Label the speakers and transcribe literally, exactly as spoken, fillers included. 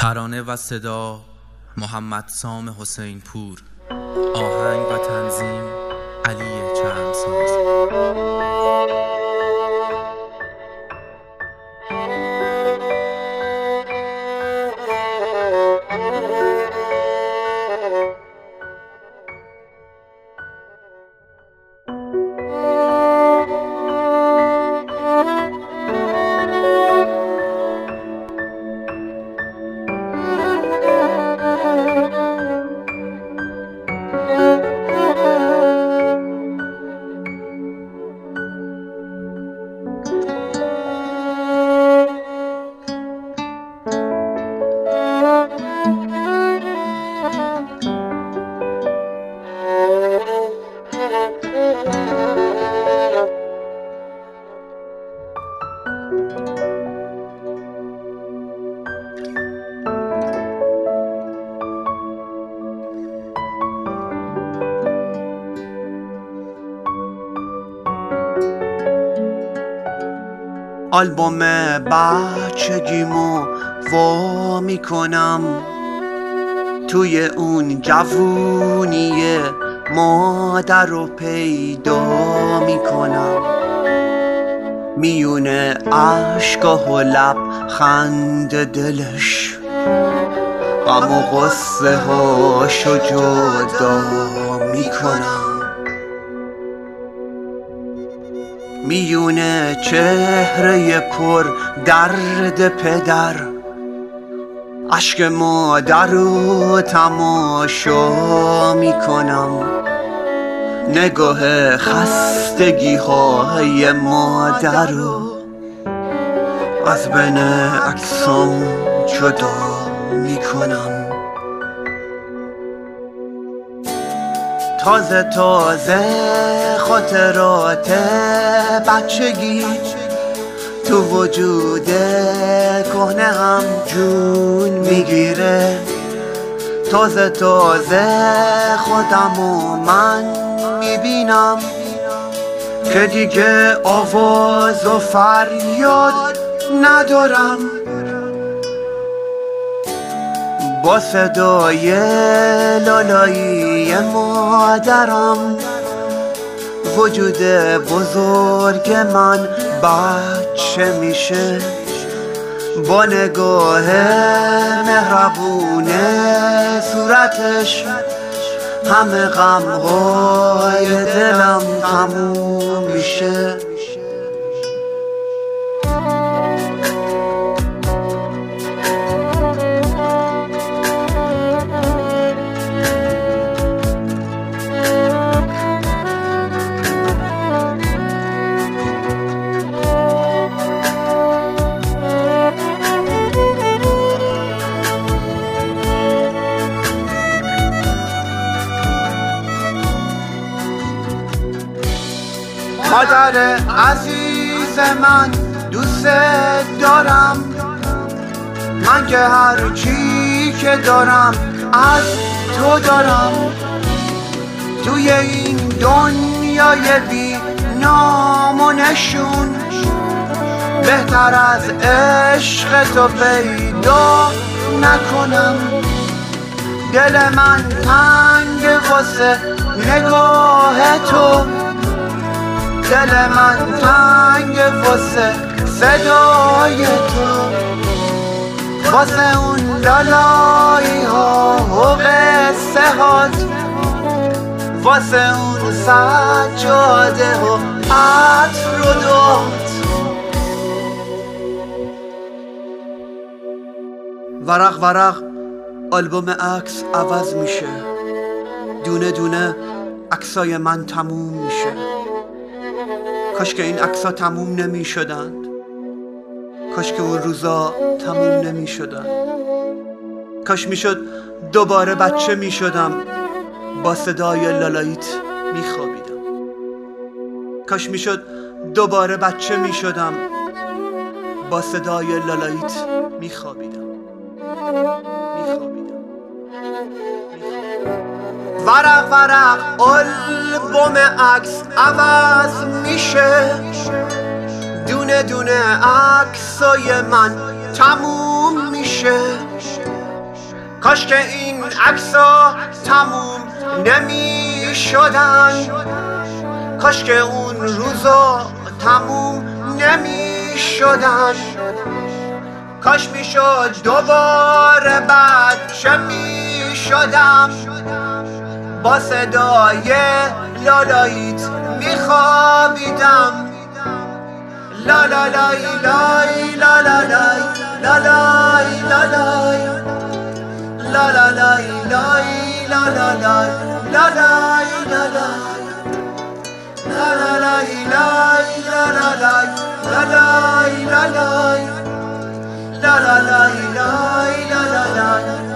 Speaker 1: ترانه و صدا محمد سام حسین پور، آهنگ و تنظیم علی چندساز.
Speaker 2: آلبوم بچگیمو وا میکنم، توی اون جوونی مادر رو پیدا میکنم، میونه عشقا و لب خند دلش، غم و غصه هاشو جدا میکنم، میونه چهره پر درد پدر، اشک مادر رو تماشا میکنم، نگاه خستگی های مادر رو از بین عکسام جدا میکنم. تازه تازه خاطرات بچگی تو وجود کهنه هم جون میگیره، تازه تازه خودم و من میبینم که دیگه آواز و فریاد ندارم، با صدای لالایی مادرم وجود بزرگ من بچه میشه، با نگاه مهربون صورتش همه غمهای دلم تموم میشه. مادر عزیز من دوست دارم، من که هر چی که دارم از تو دارم، توی این دنیای بی نام و نشون بهتر از عشق تو پیدا نکنم، دل من تنگ واسه نگاه تو، دل من تنگ واسه صدای تو، واسه اون لالایی ها و قصه هات، واسه اون سجاده و عطر و داد. ورق ورق آلبوم عکس عوض میشه، دونه دونه عکسای من تموم میشه، کاش که این عکس‌ها تموم نمی شدند، کاش که اون روزا تموم نمی شدند، کاش می شد دوباره بچه می شدم با صدای لالاییت می خوابیدم، کاش می شد دوباره بچه می شدم با صدای لالاییت می خوابیدم می خوابیدم ورق ورق آلبوم عکس عوض میشه، دونه دونه عکسای من تموم میشه، کاش که این عکسا تموم نمی شدن، کاش که اون روزا تموم نمی شدن، کاش می شد دوباره بچه می شدم، با صدای لالاییت می خوابیدم. لا لا لای لای لا لا لای لا لای لا لای لا لا لای لای لا لا لای لا لای لا لای لا لا لای لای لا لا لای لا لای لا لای لا لا لای لای لا لا لای